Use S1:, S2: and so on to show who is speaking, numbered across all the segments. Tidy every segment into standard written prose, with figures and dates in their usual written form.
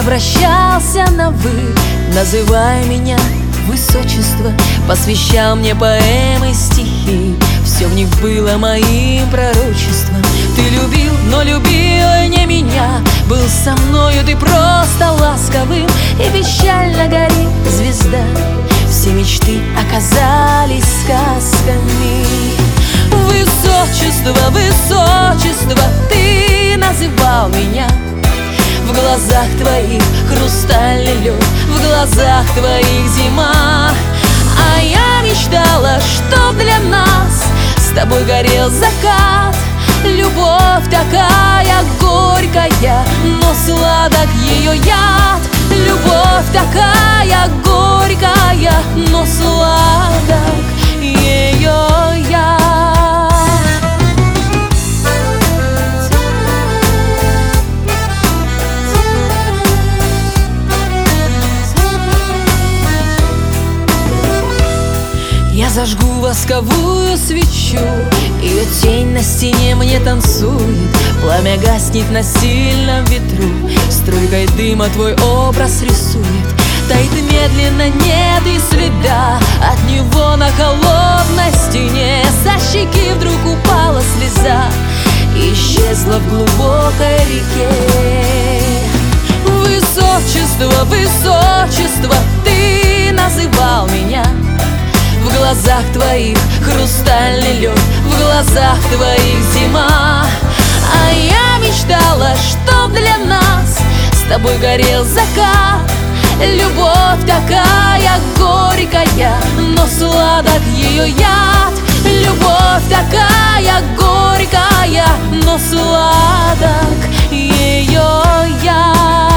S1: обращался на «вы», называя меня высочество, посвящал мне поэмы, стихи. Все в них было моим пророчеством. Ты любил, но любил не меня. Был со мною ты просто ласковым, и печально горит звезда. Все мечты оказались сказками. Высочество, высочество, ты называл меня. В глазах твоих хрустальный лед, в глазах твоих зима. А я мечтала, чтоб для нас с тобой горел закат. Любовь такая горькая, но сладок ее яд. Любовь такая горькая, но сладок ее яд. Я зажгу восковую свечу, ее тень на стене мне танцует. Пламя гаснет на сильном ветру, струйкой дыма твой образ рисует. Тает медленно, нет и следа от него на холодной стене. Со щеки вдруг упала слеза и исчезла в глубокой реке. Высочество, высочество, ты называл меня. В глазах твоих хрустальный лед, в глазах твоих зима. А я мечтала, чтоб для нас с тобой горел закат. Любовь такая горькая, но сладок ее яд. Любовь такая горькая, но сладок ее яд.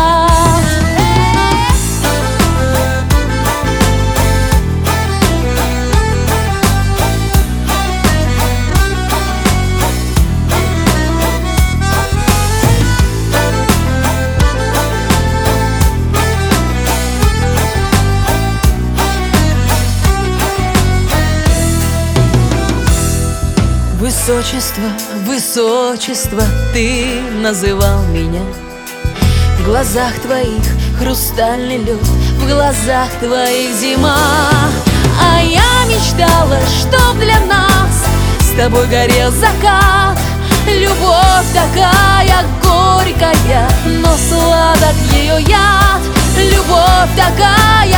S1: Высочество, высочество, ты называл меня. В глазах твоих хрустальный лед, в глазах твоих зима. А я мечтала, чтоб для нас с тобой горел закат. Любовь такая горькая, но сладок ее яд. Любовь такая